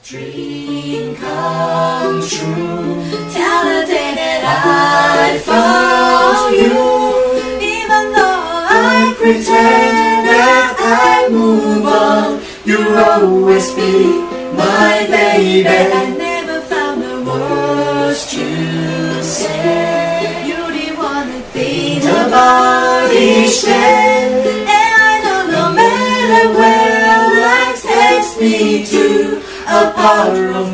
Dream come true. Till the day that I found you. Even though I pretend that I move on, you'll always be my baby. I never found the words to say. You're the one I think about each day. And I know no matter where life takes me to, a part of